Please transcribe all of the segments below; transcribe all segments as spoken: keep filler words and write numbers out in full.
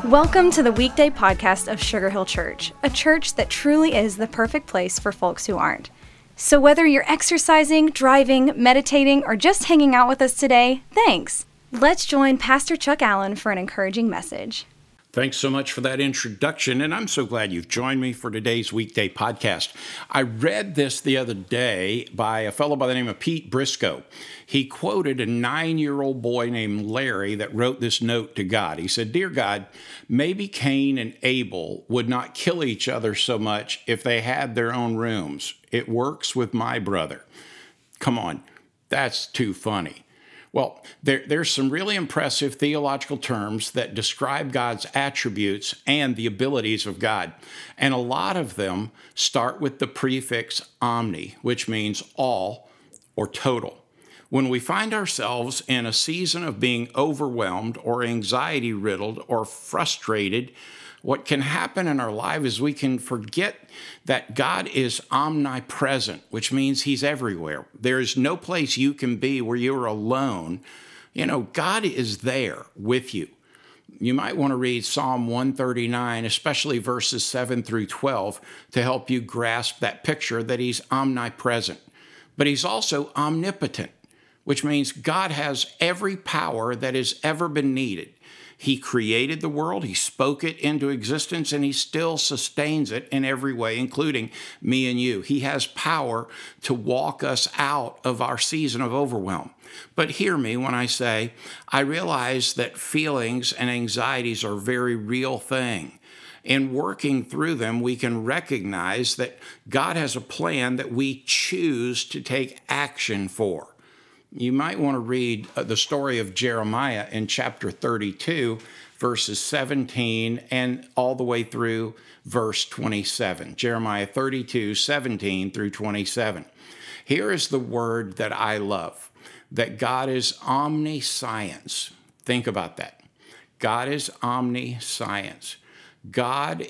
Welcome to the weekday podcast of Sugar Hill Church, a church that truly is the perfect place for folks who aren't. So whether you're exercising, driving, meditating, or just hanging out with us today, thanks. Let's join Pastor Chuck Allen for an encouraging message. Thanks so much for that introduction, and I'm so glad you've joined me for today's weekday podcast. I read this the other day by a fellow by the name of Pete Briscoe. He quoted a nine-year-old boy named Larry that wrote this note to God. He said, "Dear God, maybe Cain and Abel would not kill each other so much if they had their own rooms. It works with my brother." Come on, that's too funny. Well, there, there's some really impressive theological terms that describe God's attributes and the abilities of God. And a lot of them start with the prefix omni, which means all or total. When we find ourselves in a season of being overwhelmed or anxiety-riddled or frustrated, what can happen in our life is we can forget that God is omnipresent, which means he's everywhere. There is no place you can be where you're alone. You know, God is there with you. You might want to read Psalm one thirty-nine, especially verses seven through twelve, to help you grasp that picture that he's omnipresent. But he's also omnipotent, which means God has every power that has ever been needed. He created the world, he spoke it into existence, and he still sustains it in every way, including me and you. He has power to walk us out of our season of overwhelm. But hear me when I say, I realize that feelings and anxieties are a very real thing. In working through them, we can recognize that God has a plan that we choose to take action for. You might want to read the story of Jeremiah in chapter thirty-two, verses seventeen, and all the way through verse twenty-seven. Jeremiah thirty-two, seventeen through twenty-seven. Here is the word that I love, that God is omniscience. Think about that. God is omniscience. God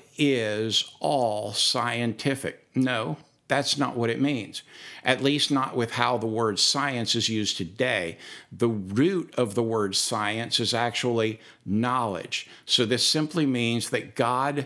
is all scientific. No, that's not what it means, at least not with how the word science is used today. The root of the word science is actually knowledge. So this simply means that God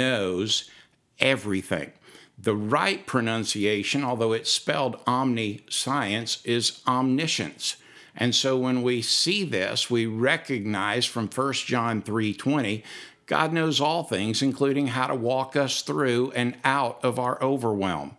knows everything. The right pronunciation, although it's spelled omniscience, is omniscience. And so when we see this, we recognize from First John three twenty, God knows all things, including how to walk us through and out of our overwhelm.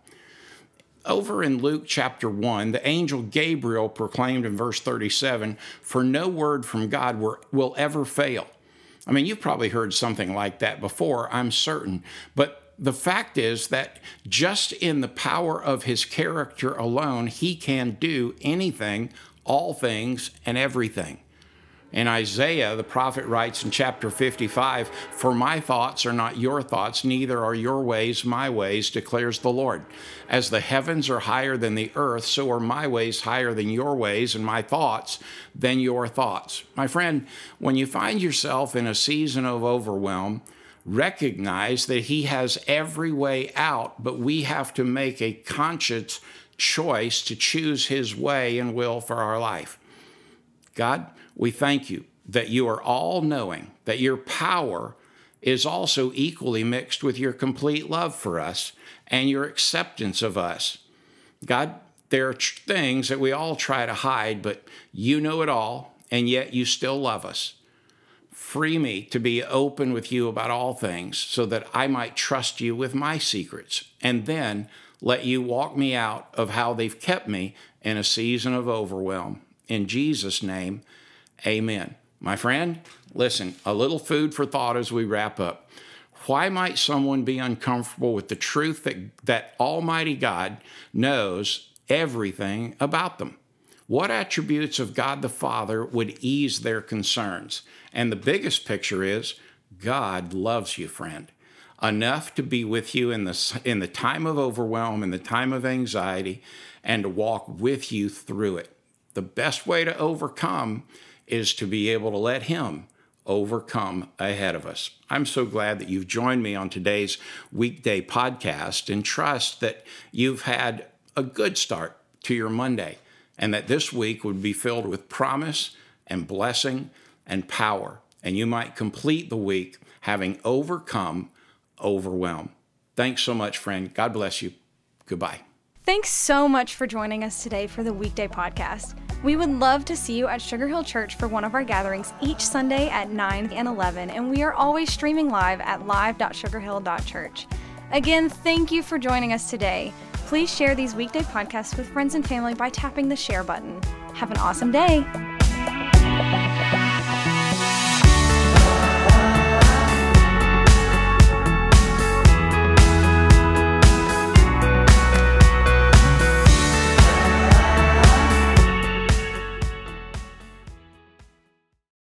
Over in Luke chapter one, the angel Gabriel proclaimed in verse thirty-seven, "For no word from God will ever fail." I mean, you've probably heard something like that before, I'm certain. But the fact is that just in the power of his character alone, he can do anything, all things, and everything. In Isaiah, the prophet writes in chapter fifty-five, "For my thoughts are not your thoughts, neither are your ways my ways, declares the Lord. As the heavens are higher than the earth, so are my ways higher than your ways, and my thoughts than your thoughts." My friend, when you find yourself in a season of overwhelm, recognize that he has every way out, but we have to make a conscious choice to choose his way and will for our life. God, we thank you that you are all-knowing, that your power is also equally mixed with your complete love for us and your acceptance of us. God, there are things that we all try to hide, but you know it all, and yet you still love us. Free me to be open with you about all things so that I might trust you with my secrets, and then let you walk me out of how they've kept me in a season of overwhelm. In Jesus' name, amen. My friend, listen, a little food for thought as we wrap up. Why might someone be uncomfortable with the truth that, that Almighty God knows everything about them? What attributes of God the Father would ease their concerns? And the biggest picture is God loves you, friend, enough to be with you in the, in the time of overwhelm, in the time of anxiety, and to walk with you through it. The best way to overcome is to be able to let him overcome ahead of us. I'm so glad that you've joined me on today's weekday podcast, and trust that you've had a good start to your Monday, and that this week would be filled with promise and blessing and power, and you might complete the week having overcome overwhelm. Thanks so much, friend. God bless you. Goodbye. Thanks so much for joining us today for the Weekday Podcast. We would love to see you at Sugar Hill Church for one of our gatherings each Sunday at nine and eleven, and we are always streaming live at live dot sugar hill dot church. Again, thank you for joining us today. Please share these weekday podcasts with friends and family by tapping the share button. Have an awesome day.